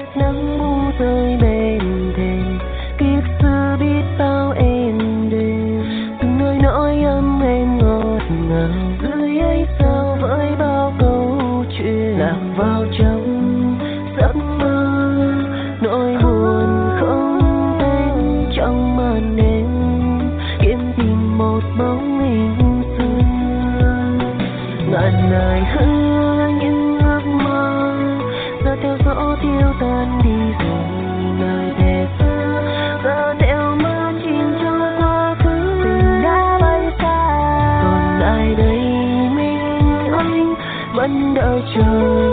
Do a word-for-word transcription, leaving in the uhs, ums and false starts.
nắng bu rơi bên thềm kiếp xưa biết bao êm đềm từng nơi nỗi ấm êm ngọt ngào dưới ấy sao với bao câu chuyện lạc vào trong giấc mơ nỗi buồn không tên trong màn đêm kiếm tìm một bóng hình xưa ngàn lời hứa những ước mơ giờ theo gió tiêu tan đi rồi lời thề xưa giờ theo mơ chìm trong quá khứ tình đã bay xa còn ai đây mình anh vẫn đợi chờ